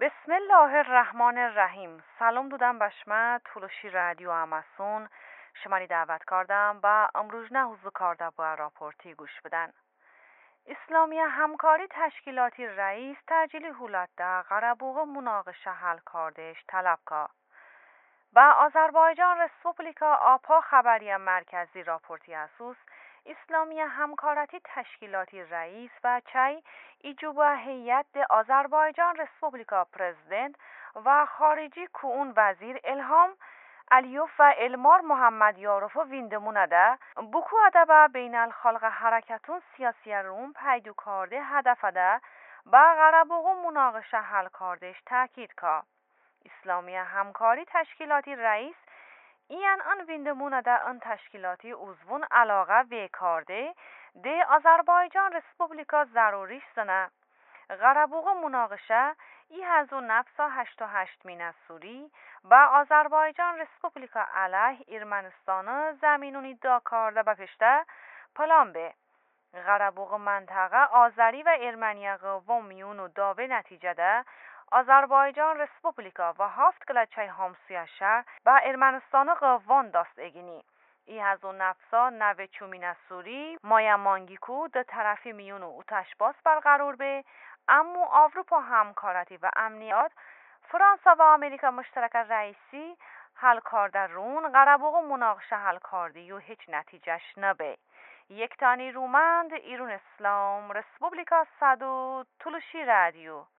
بسم الله الرحمن الرحیم. سلام دودم بشمه تولوشی رادیو اماسون شماری دعوت کردم و امروز نه حضور کرده با راپورتی گوش بدن. اسلامی همکاری تشکیلاتی رئیس تجلیلی هولت در قربوغ مناقشه حل کردش طلب که و آذربایجان رسپوبلیکا آپا خبری مرکزی راپورتی اسوس اسلامی همکارتی تشکیلاتی رئیس و چای ایجوبا هیئت آذربایجان رسپوبلیکا پرزیدنت و خارجی کون وزیر الهام علیوف و المار محمد یاروف و ویندمونه ده بکو ادبه بین الخلق حرکتون سیاسی روم پیدو کرده هدف ده با قربوغ مناقشه حل کردش تاکید که اسلامی همکاری تشکیلاتی رئیس این آن ویندمونه در آن تشکیلاتی عضوون علاقه وی کرده ده آذربایجان رسپوبلیکا ضروریش سنه قربوغ مناقشه ای هزو نفسا 88 مین سوری با آذربایجان رسپوبلیکا علیه ارمنستان زمینونی دا کرده بپشته پلان به قربوغ منطقه آذری و ارمنیا قوام میون و داوه نتیجه ده آذربایجان رسپوبلیکا و هفت گلچه همسویا شهر با ارمنستان قوان داست اگینی ای هزو نفسا نوه چومین سوری مایا مانگیکو ده طرفی میون و اوتش باس برقرار به اما اروپا همکارتی و امنیت فرانسه و امریکا مشترک رئیسی حل کرده رون قربوغ مناقشه حل کردی و هیچ نتیجهش نبه یک تانی رومند ایرون اسلام رسپوبلیکا صدو تولوشی رادیو